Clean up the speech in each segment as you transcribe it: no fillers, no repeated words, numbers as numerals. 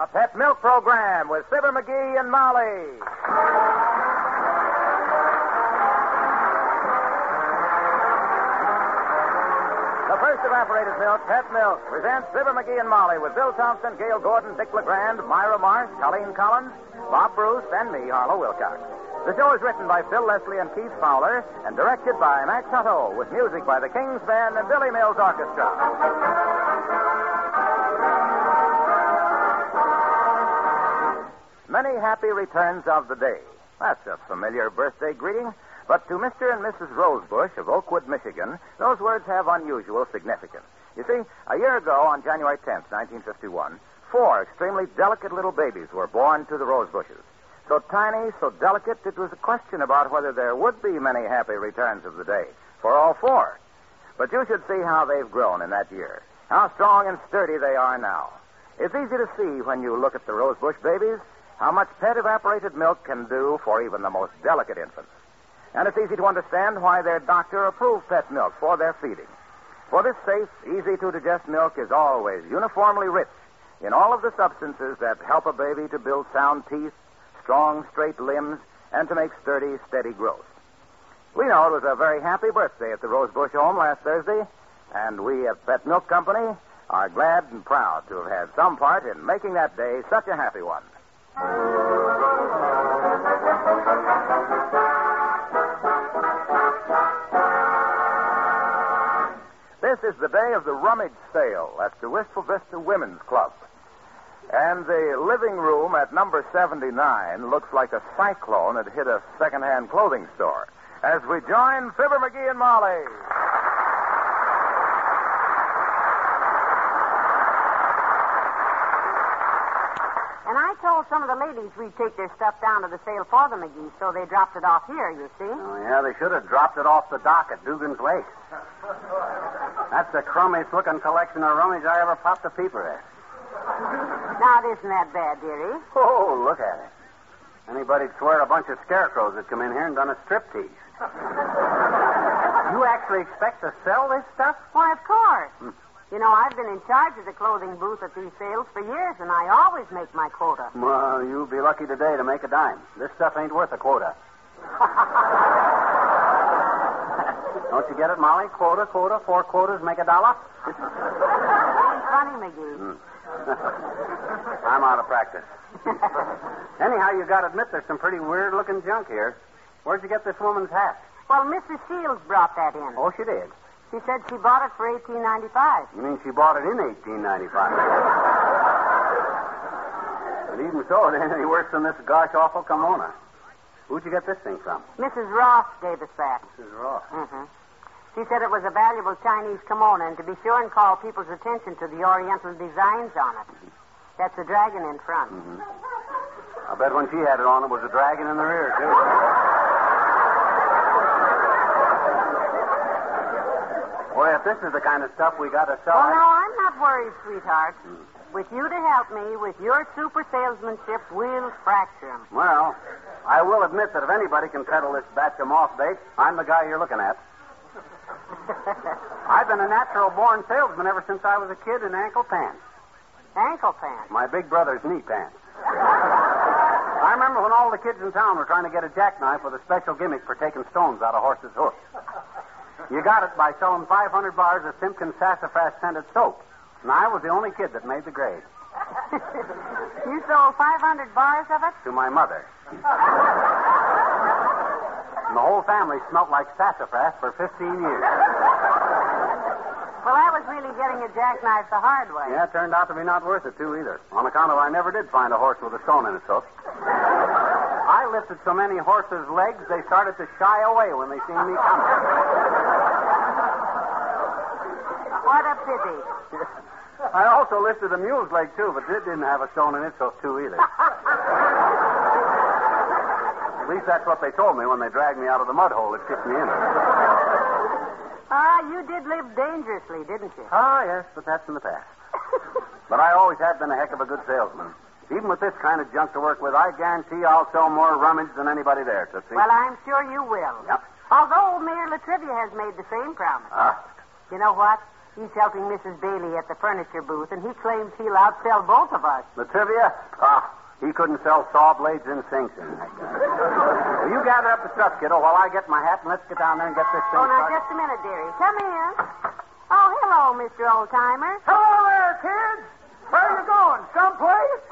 a pet milk program with Fibber McGee and Molly. The first evaporated milk, Pet Milk, presents Fibber McGee and Molly with Bill Thompson, Gail Gordon, Dick LeGrand, Myra Marsh, Colleen Collins, Bob Bruce, and me, Harlow Wilcox. The show is written by Phil Leslie and Keith Fowler and directed by Max Hutto with music by the King's Band and Billy Mills Orchestra. Many happy returns of the day. That's a familiar birthday greeting. But to Mr. and Mrs. Rosebush of Oakwood, Michigan, those words have unusual significance. You see, a year ago, on January 10th, 1951, 4 extremely delicate little babies were born to the Rosebushes. So tiny, so delicate, it was a question about whether there would be many happy returns of the day for all 4. But you should see how they've grown in that year, how strong and sturdy they are now. It's easy to see when you look at the Rosebush babies how much pet evaporated milk can do for even the most delicate infants. And it's easy to understand why their doctor approved pet milk for their feeding. For this safe, easy-to-digest milk is always uniformly rich in all of the substances that help a baby to build sound teeth, strong, straight limbs, and to make sturdy, steady growth. We know it was a very happy birthday at the Rosebush home last Thursday, and we at Pet Milk Company are glad and proud to have had some part in making that day such a happy one. This is the day of the rummage sale at the Wistful Vista Women's Club. And the living room at number 79 looks like a cyclone had hit a second-hand clothing store. As we join Fibber McGee and Molly. And I told some of the ladies we'd take their stuff down to the sale for the McGees, so they dropped it off here, you see. Oh, yeah, they should have dropped it off the dock at Dugan's Lake. That's the crummiest-looking collection of rummage I ever popped a peeper at. Now, it isn't that bad, dearie. Oh, look at it. Anybody'd swear a bunch of scarecrows had come in here and done a striptease. You actually expect to sell this stuff? Why, of course. You know, I've been in charge of the clothing booth at these sales for years, and I always make my quota. Well, you'll be lucky today to make a dime. This stuff ain't worth a quota. Don't you get it, Molly? Quota, 4 quotas make $1. Ain't funny, McGee. I'm out of practice. Anyhow, you got to admit there's some pretty weird-looking junk here. Where'd you get this woman's hat? Well, Mrs. Shields brought that in. Oh, she did? She said she bought it for $18.95. You mean she bought it in $18.95? But even so, it ain't any worse than this gosh awful kimono. Who'd you get this thing from? Mrs. Ross gave us that. Mrs. Ross. Mm-hmm. She said it was a valuable Chinese kimono, and to be sure and call people's attention to the oriental designs on it. That's a dragon in front. Mm-hmm. I bet when she had it on, it was a dragon in the rear, too. Boy, if this is the kind of stuff we got to sell... Oh, no, I'm not worried, sweetheart. With you to help me, with your super salesmanship, we'll fracture 'em. Well, I will admit that if anybody can peddle this batch of moth bait, I'm the guy you're looking at. I've been a natural-born salesman ever since I was a kid in ankle pants. Ankle pants? My big brother's knee pants. I remember when all the kids in town were trying to get a jackknife with a special gimmick for taking stones out of horses' hoofs. You got it by selling 500 bars of Simpkins Sassafras scented soap. And I was the only kid that made the grade. You sold 500 bars of it? To my mother. And the whole family smelt like sassafras for 15 years. Well, I was really getting a jackknife the hard way. Yeah, it turned out to be not worth it, too, either. On account of I never did find a horse with a stone in its hoof. I lifted so many horses' legs, they started to shy away when they seen me coming. What a pity. I also lifted a mule's leg, too, but it didn't have a stone in its hoof, too, either. At least that's what they told me when they dragged me out of the mud hole that kicked me in. You did live dangerously, didn't you? Ah, yes, but that's in the past. But I always have been a heck of a good salesman. Even with this kind of junk to work with, I guarantee I'll sell more rummage than anybody there, Tootsie. Well, I'm sure you will. Yep. Although Mayor Latrivia has made the same promise. Ah. You know what? He's helping Mrs. Bailey at the furniture booth, and he claims he'll outsell both of us. The trivia? He couldn't sell saw blades and sinks in that guy. Well, you gather up the stuff, kiddo, while I get my hat, and let's get down there and get this thing Oh, now, started. just a minute, dearie. Come in. Oh, hello, Mr. Oldtimer. Hello there, kids. Where are you going? Someplace?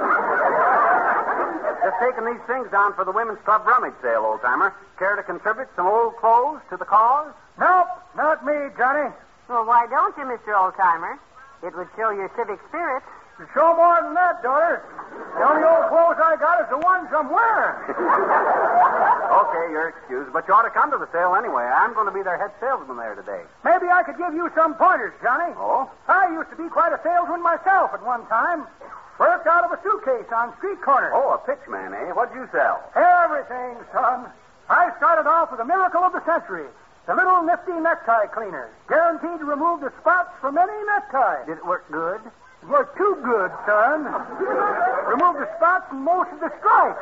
Just taking these things down for the Women's Club rummage sale, old-timer. Care to contribute some old clothes to the cause? Nope, not me, Johnny. Well, why don't you, Mr. Oldtimer? It would show your civic spirit. To show more than that, daughter. The only old clothes I got is the ones I'm wearing. Okay, you're excused, but you ought to come to the sale anyway. I'm going to be their head salesman there today. Maybe I could give you some pointers, Johnny. Oh? I used to be quite a salesman myself at one time. Worked out of a suitcase on street corners. Oh, a pitchman, eh? What'd you sell? Everything, son. I started off with a miracle of the century. The little nifty necktie cleaner. Guaranteed to remove the spots from any necktie. Did it work good? It worked too good, son. Removed the spots and most of the stripes.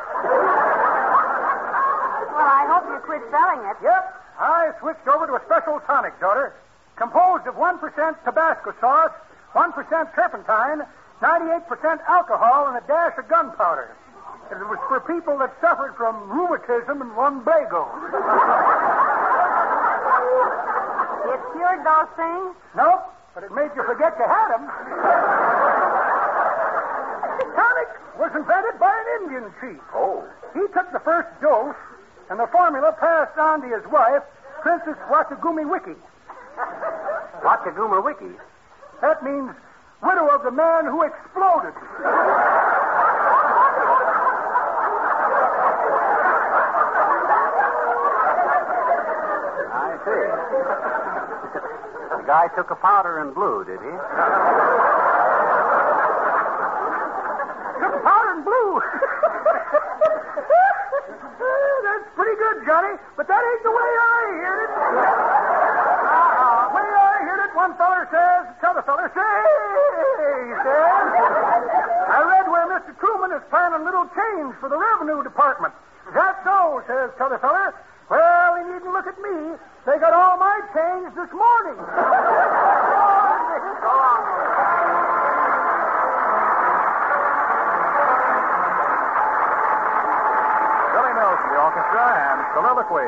Well, I hope you quit selling it. Yep. I switched over to a special tonic, daughter. Composed of 1% Tabasco sauce, 1% turpentine, 98% alcohol, and a dash of gunpowder. It was for people that suffered from rheumatism and lumbago. It cured those things? Nope, but it made you forget you had them. Tonic was invented by an Indian chief. Oh. He took the first dose, and the formula passed on to his wife, Princess Watagumi-Wiki. Wataguma-Wiki? That means widow of the man who exploded. I see. The guy took a powder and blue, did he? Took powder and blue. That's pretty good, Johnny, but that ain't the way I heard it. The way I heard it, one feller says, t'other feller says, he says. I read where Mr. Truman is planning a little change for the revenue department. Is that so, says t'other feller. Well, he needn't look at me. They got all my change this morning. Billy Mills from the orchestra and Soliloquy.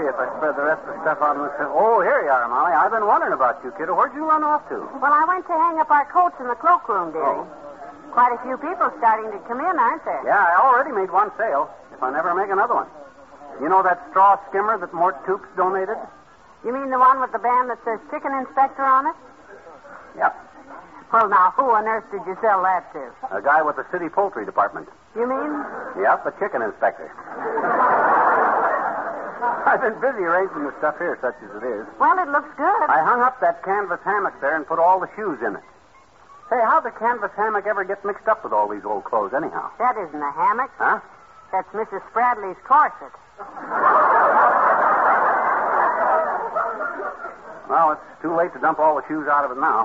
if I spread the rest of the stuff out on the table. Oh, here you are, Molly. I've been wondering about you, kiddo. Where'd you run off to? Well, I went to hang up our coats in the cloakroom, dearie. Quite a few people starting to come in, aren't there? Yeah, I already made one sale. If I never make another one. You know that straw skimmer that Mort Toops donated? You mean the one with the band that says Chicken Inspector on it? Yep. Well, now, who on earth did you sell that to? A guy with the city poultry department. You mean? Yep, a chicken inspector. I've been busy arranging the stuff here, such as it is. Well, it looks good. I hung up that canvas hammock there and put all the shoes in it. Say, how'd the canvas hammock ever get mixed up with all these old clothes, anyhow? That isn't a hammock. Huh? That's Mrs. Spradley's corset. Well, it's too late to dump all the shoes out of it now.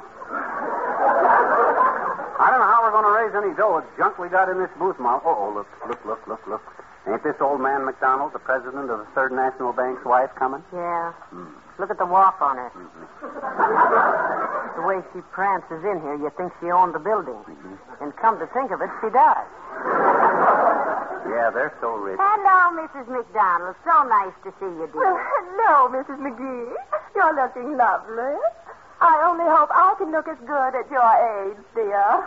I don't know how we're going to raise any dough. It's junk we got in this booth, Mom. Oh, look. Ain't this old man McDonald, the president of the Third National Bank's wife, coming? Yeah. Look at the walk on her. The way she prances in here, you think she owned the building. And come to think of it, she does. Yeah, they're so rich. Hello, Mrs. McDonald. So nice to see you, dear. Well, hello, Mrs. McGee. You're looking lovely. I only hope I can look as good at your age, dear.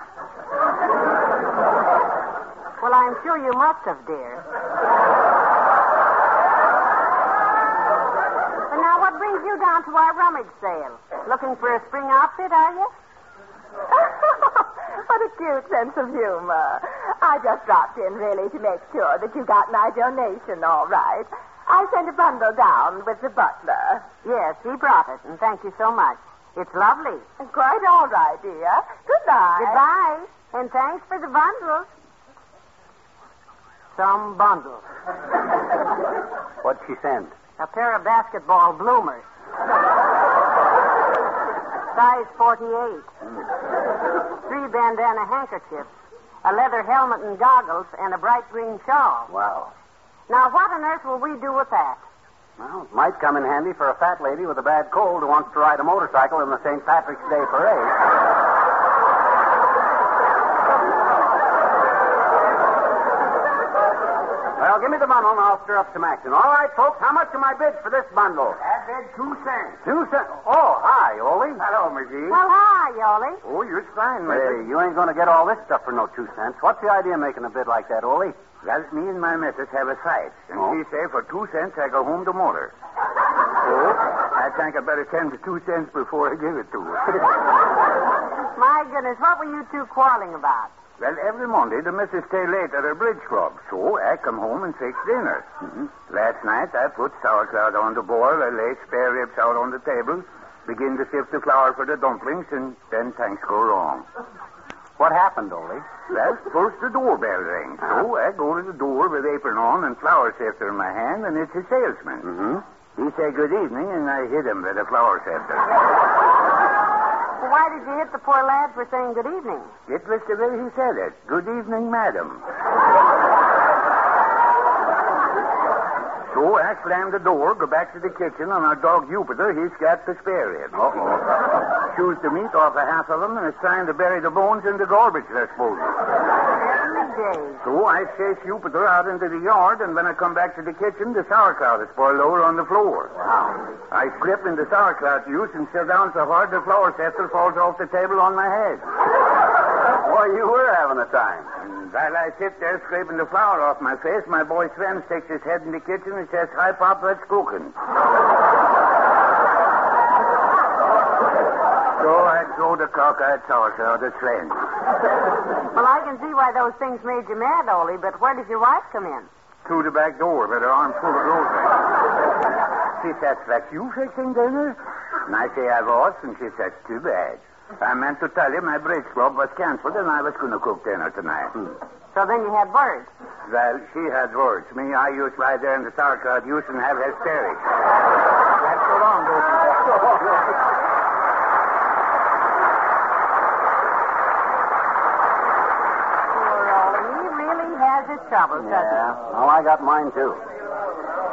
Well, I'm sure you must have, dear. But now, what brings you down to our rummage sale? Looking for a spring outfit, are you? What a cute sense of humor. I just dropped in, really, to make sure that you got my donation all right. I sent a bundle down with the butler. Yes, he brought it, and thank you so much. It's lovely. Quite all right, dear. Goodbye. Goodbye, and thanks for the bundles. Some bundles. What'd she send? A pair of basketball bloomers. Size 48. 3 bandana handkerchiefs, a leather helmet and goggles, and a bright green shawl. Wow. Now, what on earth will we do with that? Well, it might come in handy for a fat lady with a bad cold who wants to ride a motorcycle in the St. Patrick's Day parade. Well, give me the bundle and I'll stir up some action. All right, folks, how much am I bid for this bundle? I bid 2 cents. 2 cents. Oh, hi, Ole. Hello, McGee. Well, hi, Yoli. Oh, you're fine, Hey, you ain't going to get all this stuff for no 2 cents. What's the idea of making a bid like that, Ole? Well, me and my missus have a fight. And Oh? she say for 2 cents I go home to motor. So I think I better send the 2 cents before I give it to her. My goodness, what were you two quarreling about? Well, every Monday the missus stay late at her bridge club. So I come home and fix dinner. Last night I put sauerkraut on the boil. I lay spare ribs out on the table. Begin to sift the flour for the dumplings, and then things go wrong. What happened, Ole? Well, first the doorbell rings. So I go to the door with apron on and flour sifter in my hand, and it's a salesman. He say good evening, and I hit him with a flour sifter. Well, why did you hit the poor lad for saying good evening? It was the way he said it. Good evening, madam. So I slam the door, go back to the kitchen, and our dog Jupiter, he's got the spare ribs. Choose the meat off of half of them, and it's time to bury the bones in the garbage disposal. Heavenly days. So I chase Jupiter out into the yard, and when I come back to the kitchen, the sauerkraut is boiled over on the floor. Wow. I slip in the sauerkraut juice and sit down so hard the flour sifter falls off the table on my head. Boy, you were having a time. And while I sit there scraping the flour off my face, my boy Sven sticks his head in the kitchen and says, "Hi, Pop, that's cooking." So I throw the cockeyed sauerkraut at Sven. Well, I can see why those things made you mad, Ole, but where did your wife come in? Through the back door with her arm full of groceries. She says, "That's you fixing dinner?" And I say I was, and she says, "Too bad. I meant to tell you my bridge club was canceled and I was going to cook dinner tonight." So then you had words. Well, she had words. Me, I used right there in the sauerkraut juice and have hysterics. That's so long, don't you? Poor Ole. He really has his troubles, doesn't he? Yeah. Well, I got mine, too. Well, I got to get going. I'll see you later. All right,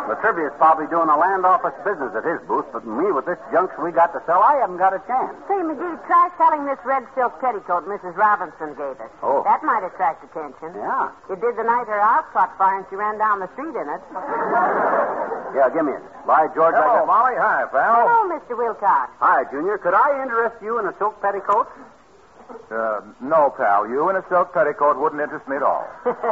Latrivia's probably doing a land office business at his booth, but me, with this junk we got to sell, I haven't got a chance. Say, McGee, try selling this red silk petticoat Mrs. Robinson gave us. Oh. That might attract attention. Yeah. It did the night her house caught fire and she ran down the street in it. Yeah, give me it. By George, I Hello, got... Molly. Hi, pal. Hello, Mr. Wilcox. Hi, Junior. Could I interest you in a silk petticoat? No, pal. You in a silk petticoat wouldn't interest me at all.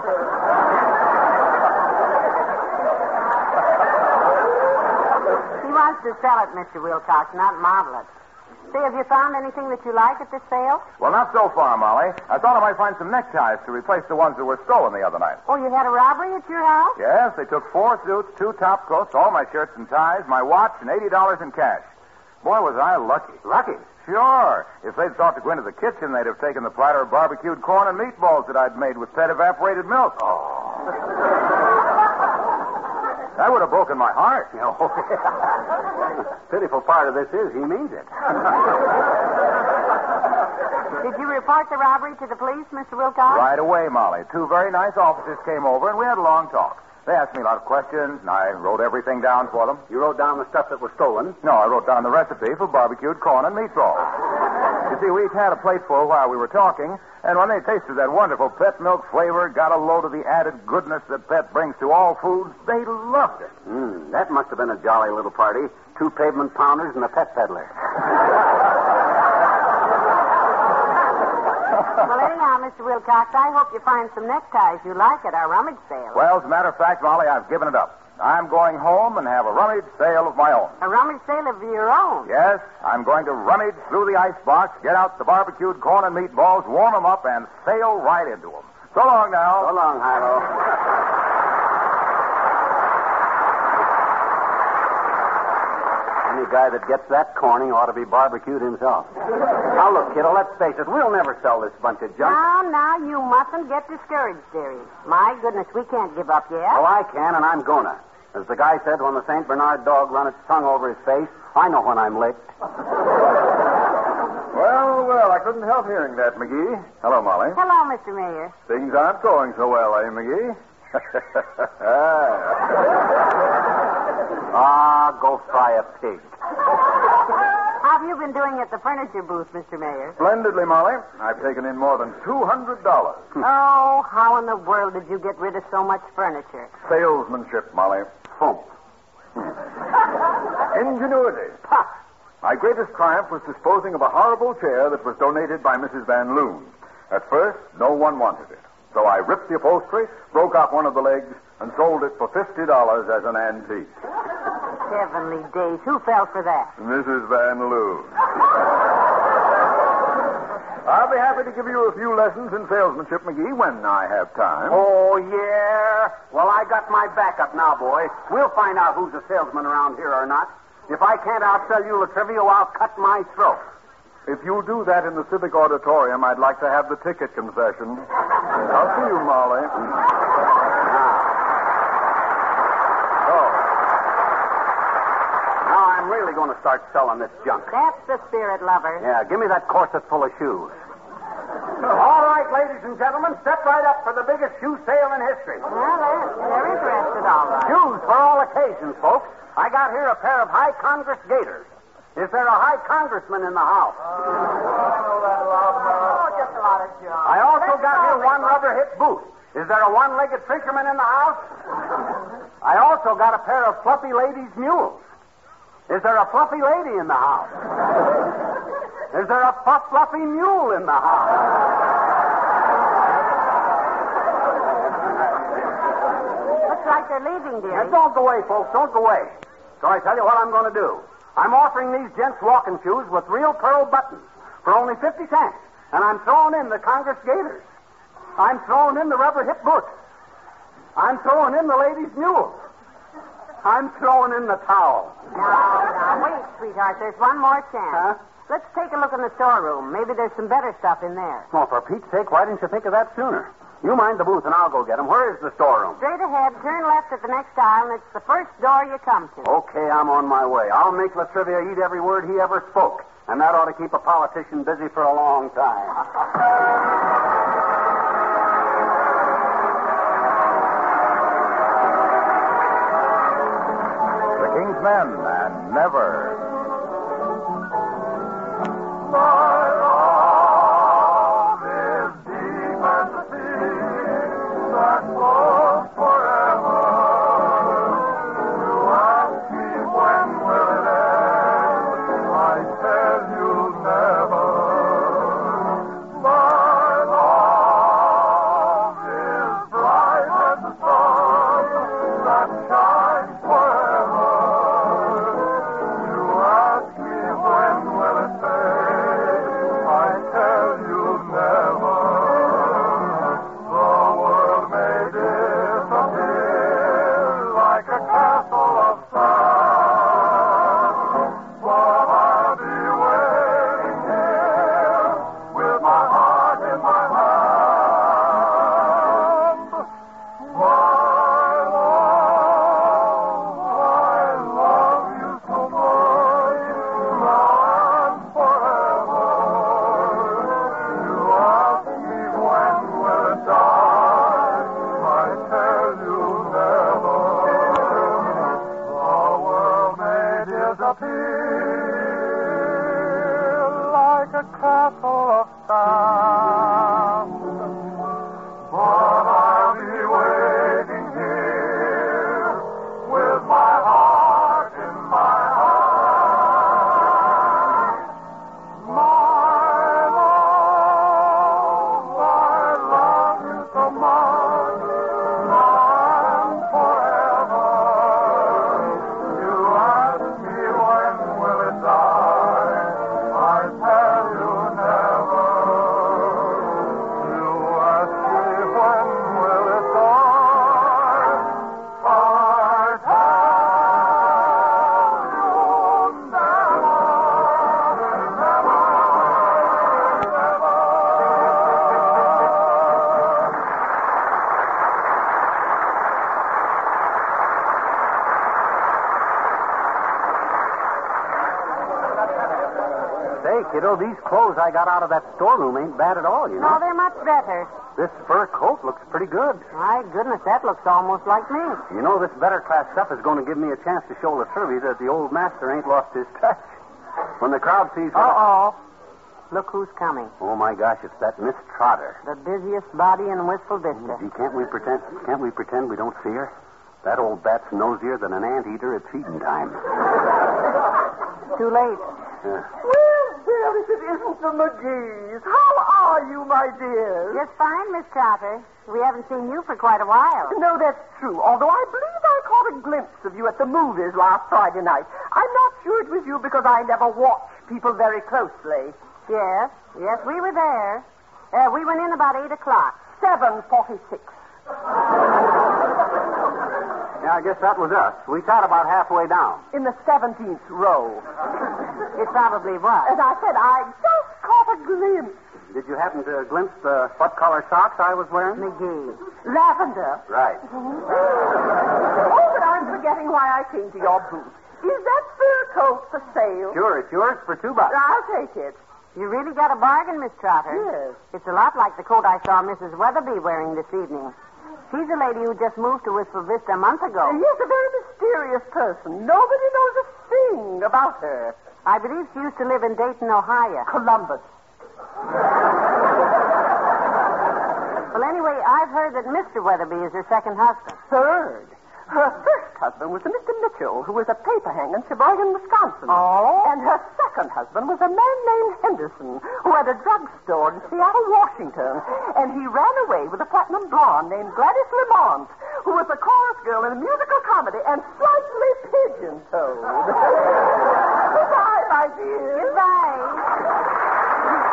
He wants to sell it, Mr. Wilcox, not model it. Say, have you found anything that you like at this sale? Well, not so far, Molly. I thought I might find some neckties to replace the ones that were stolen the other night. Oh, you had a robbery at your house? Yes, they took 4 suits, 2 top coats, all my shirts and ties, my watch, and $80 in cash. Boy, was I lucky. Lucky. Sure. If they'd thought to go into the kitchen, they'd have taken the platter of barbecued corn and meatballs that I'd made with pet evaporated milk. That would have broken my heart. Pitiful part of this is he means it. Did you report the robbery to the police, Mr. Wilcox? Right away, Molly. 2 very nice officers came over, and we had a long talk. They asked me a lot of questions, and I wrote everything down for them. You wrote down the stuff that was stolen? No, I wrote down the recipe for barbecued corn and meatballs. You see, we each had a plateful while we were talking, and when they tasted that wonderful pet milk flavor, got a load of the added goodness that pet brings to all foods, they loved it. That must have been a jolly little party. 2 pavement pounders and a pet peddler. Well, anyhow, Mr. Wilcox, I hope you find some neckties you like at our rummage sale. Well, as a matter of fact, Molly, I've given it up. I'm going home and have a rummage sale of my own. A rummage sale of your own? Yes, I'm going to rummage through the icebox, get out the barbecued corn and meatballs, warm them up, and sail right into them. So long now. So long, Hilo. Any guy that gets that corny ought to be barbecued himself. Now, look, kiddo, let's face it. We'll never sell this bunch of junk. Now, you mustn't get discouraged, dearie. My goodness, we can't give up yet. Well, I can, and I'm gonna. As the guy said when the St. Bernard dog run its tongue over his face, I know when I'm licked. Well, I couldn't help hearing that, McGee. Hello, Molly. Hello, Mr. Mayor. Things aren't going so well, eh, McGee? Go fry a pig. How have you been doing at the furniture booth, Mr. Mayor? Splendidly, Molly. I've taken in more than $200. Oh, how in the world did you get rid of so much furniture? Salesmanship, Molly. Funk. Ingenuity. Ha! My greatest triumph was disposing of a horrible chair that was donated by Mrs. Van Loon. At first, no one wanted it. So I ripped the upholstery, broke off one of the legs, and sold it for $50 as an antique. Heavenly days. Who fell for that? Mrs. Van Loon. I'll be happy to give you a few lessons in salesmanship, McGee, when I have time. Oh, yeah? Well, I got my backup now, boy. We'll find out who's a salesman around here or not. If I can't outsell you Latrivia, I'll cut my throat. If you'll do that in the Civic Auditorium, I'd like to have the ticket concession. I'll see you, Molly. Now I'm really going to start selling this junk. That's the spirit, lover. Yeah, give me that corset full of shoes. All right, ladies and gentlemen, step right up for the biggest shoe sale in history. Well, they're interested, all right. Shoes for all occasions, folks. I got here a pair of High Congress gaiters. Is there a high congressman in the house? Oh, just a lot of junk. I also got here one rubber hip boot. Is there a one-legged fisherman in the house? I also got a pair of fluffy ladies' mules. Is there a fluffy lady in the house? Is there a fluffy mule in the house? Looks like they're leaving, Now, dearie. don't go away, folks. Don't go away. So I tell you what I'm going to do. I'm offering these gents walking shoes with real pearl buttons for only 50 cents. And I'm throwing in the Congress gaiters. I'm throwing in the rubber hip boots. I'm throwing in the ladies' mules. I'm throwing in the towel. Now, wait, sweetheart. There's one more chance. Huh? Let's take a look in the storeroom. Maybe there's some better stuff in there. Oh, for Pete's sake, why didn't you think of that sooner? You mind the booth and I'll go get them. Where is the storeroom? Straight ahead, turn left at the next aisle, and it's the first door you come to. Okay, I'm on my way. I'll make Latrivia eat every word he ever spoke. And that ought to keep a politician busy for a long time. up hill like a castle of sand. But I'll be waiting here with my heart in my hand. My love you so much, now and forever. You ask me when will it die, I tell you never. You ask me when will it die, I tell you never, never, never. Say, kiddo, these clothes I got out of that storeroom ain't bad at all, you No, know. they're much better. This fur coat looks pretty good. My goodness, that looks almost like me. You know, this better class stuff is going to give me a chance to show Latrivia that the old master ain't lost his touch. When the crowd sees what... Uh-oh. Look who's coming. Oh, my gosh, it's that Miss Trotter. The busiest body in Wistful Vista. Gee, can't we pretend we don't see her? That old bat's nosier than an anteater at feeding time. Too late. Yeah. Well, well, if it isn't the McGees. How are you, my dear? Just fine, Miss Trotter. We haven't seen you for quite a while. No, that's true. Although I believe I caught a glimpse of you at the movies last Friday night. I'm not sure it was you because I never watch people very closely. Yes, we were there. We went in about 8 o'clock. 7:46. Yeah, I guess that was us. We sat about halfway down. In the 17th row. It probably was. As I said, I just caught a glimpse. Did you happen to glimpse the what color socks I was wearing? McGee. Lavender. Right. Oh, but I'm forgetting why I came to your booth. Is that fur coat for sale? Sure, it's yours for $2. I'll take it. You really got a bargain, Miss Trotter. Yes. It's a lot like the coat I saw Mrs. Weatherby wearing this evening. She's a lady who just moved to Wistful Vista a month ago. Yes, a very mysterious person. Nobody knows a thing about her. I believe she used to live in Dayton, Ohio. Columbus. Well, anyway, I've heard that Mr. Weatherby is her second husband. Third. Her first husband was a Mr. Mitchell, who was a paper hanger in Sheboygan, Wisconsin. Oh? And her second husband was a man named Henderson, who had a drugstore in Seattle, Washington. And he ran away with a platinum blonde named Gladys Lamont, who was a chorus girl in a musical comedy and slightly pigeon-toed. Goodbye, my dear. Goodbye.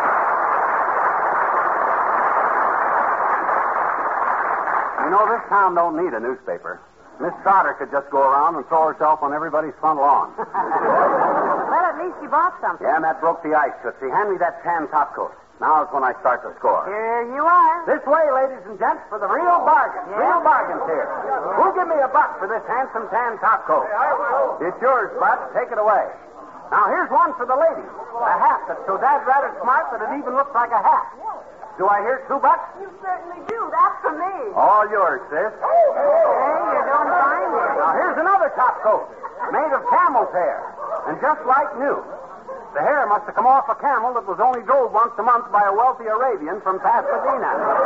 You know, this town don't need a newspaper. Miss Trotter could just go around and throw herself on everybody's front lawn. Well, at least you bought something. Yeah, and that broke the ice, Tootsie. Hand me that tan top coat. Now is when I start to score. Here you are. This way, ladies and gents, for the real bargain. Yeah. Real bargains here. Who'll give me $1 for this handsome tan top coat? I will. It's yours, Bud. Take it away. Now, here's one for the ladies. A hat that's so rather smart that it even looks like a hat. Do I hear $2? You certainly do. That's for me. All yours, sis. Hey, you're doing fine here. Now, here's another top coat made of camel's hair and just like new. The hair must have come off a camel that was only drove once a month by a wealthy Arabian from Pasadena.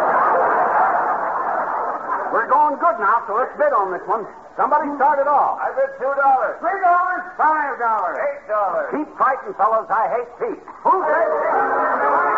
We're going good now, so let's bid on this one. Somebody start it off. I bid $2. $3, $5. $8. Keep fighting, fellows. I hate peace. Who says...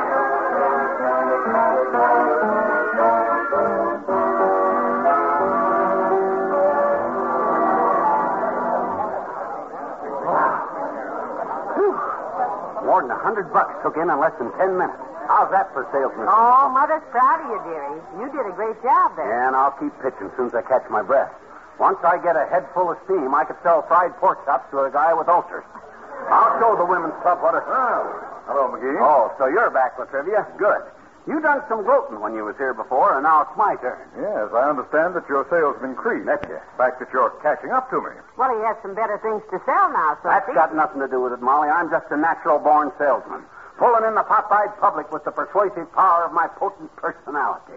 More than $100 took in less than 10 minutes. How's that for salesman? Oh, Mother's proud of you, dearie. You did a great job there. Yeah, and I'll keep pitching as soon as I catch my breath. Once I get a head full of steam, I could sell fried pork chops to a guy with ulcers. I'll show the women's club what a... Hello, McGee. Oh, so you're back, Latrivia. Good. You done some gloating when you was here before, and now it's my turn. Yes, I understand that your sales have increased. That's it. The fact that you're catching up to me. Well, he has some better things to sell now, so That's got nothing to do with it, Molly. I'm just a natural-born salesman, pulling in the pop-eyed public with the persuasive power of my potent personality.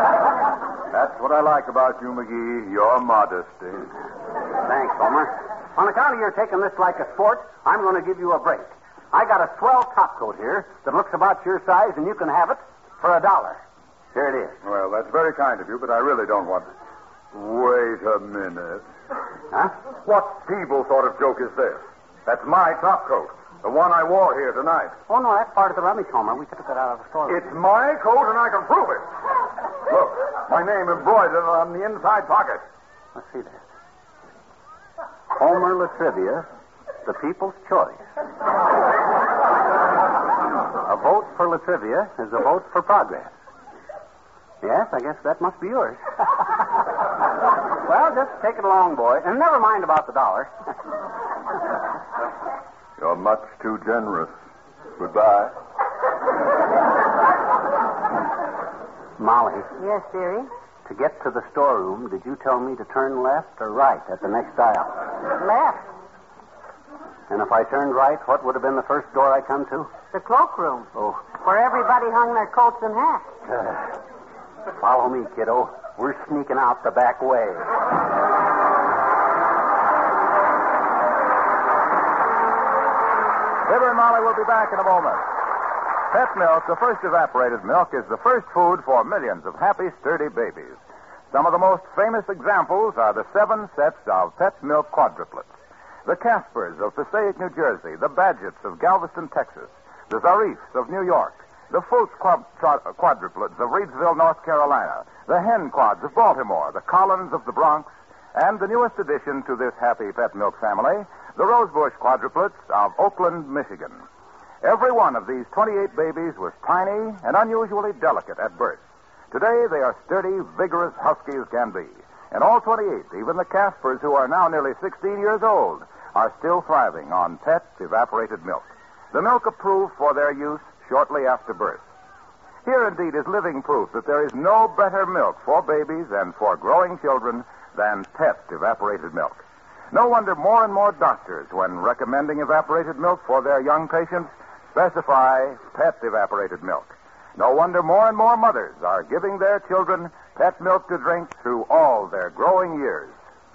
That's what I like about you, McGee, your modesty. Thanks, Homer. On account of your taking this like a sport, I'm going to give you a break. I got a swell top coat here that looks about your size, and you can have it for $1. Here it is. Well, that's very kind of you, but I really don't want it. Wait a minute. Huh? What feeble sort of joke is this? That's my top coat. The one I wore here tonight. Oh, no, that's part of the rummage, Homer. We took that out of the store. It's my coat, and I can prove it. Look, my name embroidered on the inside pocket. Let's see that. Homer Latrivia, the people's choice. A vote for Latrivia is a vote for progress. Yes, I guess that must be yours. Well, just take it along, boy, and never mind about the $1. You're much too generous. Goodbye. Molly, Yes, dearie? to get to the storeroom, did you tell me to turn left or right at the next aisle? Left. And if I turned right, what would have been the first door I come to? The cloakroom. Oh, Where everybody hung their coats and hats. follow me, kiddo. We're sneaking out the back way. Fibber and Molly will be back in a moment. Pet milk, the first evaporated milk, is the first food for millions of happy, sturdy babies. Some of the most famous examples are the 7 sets of Pet Milk quadruplets. The Caspers of Passaic, New Jersey, the Badgetts of Galveston, Texas, the Zarifs of New York, the Fultz quadruplets of Reidsville, North Carolina, the Hen Quads of Baltimore, the Collins of the Bronx, and the newest addition to this happy Pet Milk family, the Rosebush quadruplets of Oakland, Michigan. Every one of these 28 babies was tiny and unusually delicate at birth. Today, they are sturdy, vigorous huskies can be. And all 28, even the Caspers, who are now nearly 16 years old, are still thriving on Pet evaporated milk. The milk approved for their use shortly after birth. Here, indeed, is living proof that there is no better milk for babies and for growing children than Pet evaporated milk. No wonder more and more doctors, when recommending evaporated milk for their young patients, specify Pet evaporated milk. No wonder more and more mothers are giving their children Pet milk to drink through all their growing years.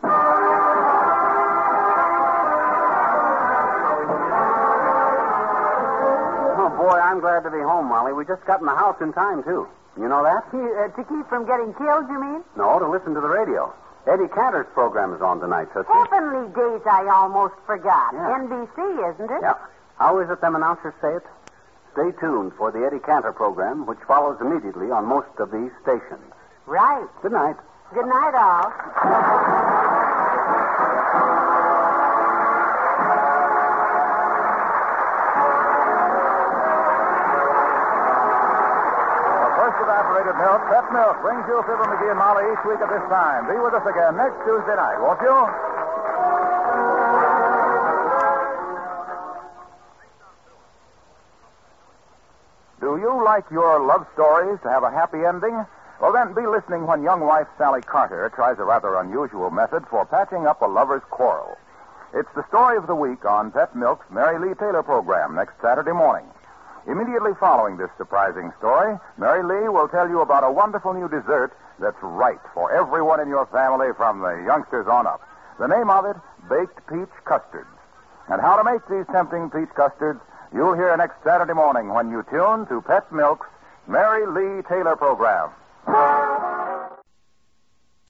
Oh, boy, I'm glad to be home, Molly. We just got in the house in time, too. You know that? To keep from getting killed, you mean? No, to listen to the radio. Eddie Cantor's program is on tonight, Tootsie. Heavenly days, I almost forgot. Yeah. NBC, isn't it? Yeah. How is it them announcers say it? Stay tuned for the Eddie Cantor program, which follows immediately on most of these stations. Right. Good night. Good night, all. First evaporated milk, Pet Milk, brings you Fibber McGee and Molly each week at this time. Be with us again next Tuesday night, won't you? Do you like your love stories to have a happy ending? Well, then, be listening when young wife Sally Carter tries a rather unusual method for patching up a lover's quarrel. It's the story of the week on Pet Milk's Mary Lee Taylor program next Saturday morning. Immediately following this surprising story, Mary Lee will tell you about a wonderful new dessert that's right for everyone in your family from the youngsters on up. The name of it, Baked Peach Custards. And how to make these tempting peach custards, you'll hear next Saturday morning when you tune to Pet Milk's Mary Lee Taylor program.